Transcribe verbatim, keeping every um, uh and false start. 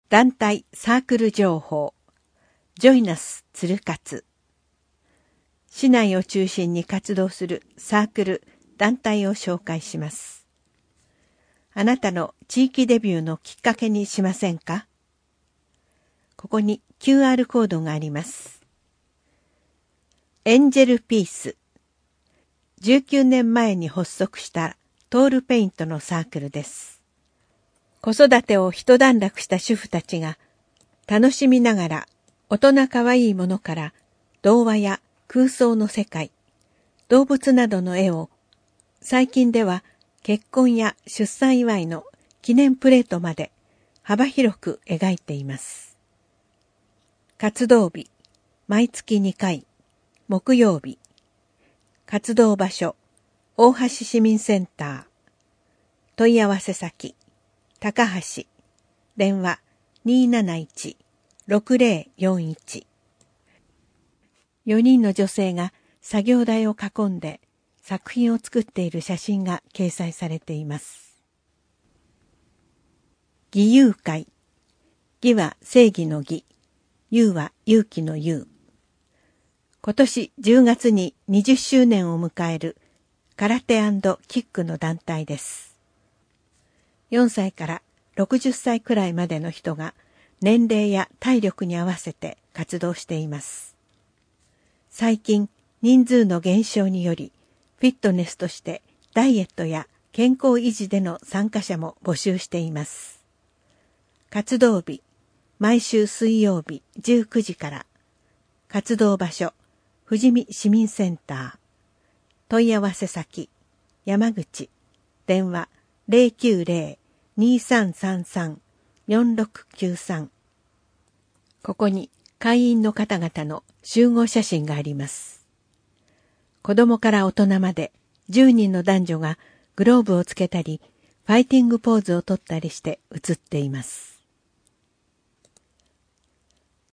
団体サークル情報、ジョイナス鶴勝。市内を中心に活動するサークル、団体を紹介します。あなたの地域デビューのきっかけにしませんか？ここに キューアール コードがあります。エンジェルピース。じゅうきゅうねんまえに発足したトールペイントのサークルです。子育てを一段落した主婦たちが楽しみながら大人かわいいものから童話や空想の世界、動物などの絵を最近では結婚や出産祝いの記念プレートまで幅広く描いています。活動日、毎月にかい、木曜日。活動場所、大橋市民センター。問い合わせ先、高橋。電話 にーなないち ろくぜろよんいち。よにんの女性が作業台を囲んで作品を作っている写真が掲載されています。義勇会。義は正義の義。勇は勇気の勇。今年じゅうがつににじゅっしゅうねんを迎える空手&キックの団体です。よんさいからろくじゅっさいくらいまでの人が年齢や体力に合わせて活動しています。最近人数の減少によりフィットネスとしてダイエットや健康維持での参加者も募集しています。活動日、毎週水曜日じゅうくじから。活動場所、富士見市民センター。問い合わせ先、山口。電話 ゼロきゅうゼロ にーさんさんさん よんろくきゅうさん。ここに会員の方々の集合写真があります。子供から大人までじゅうにんの男女がグローブをつけたり、ファイティングポーズをとったりして写っています。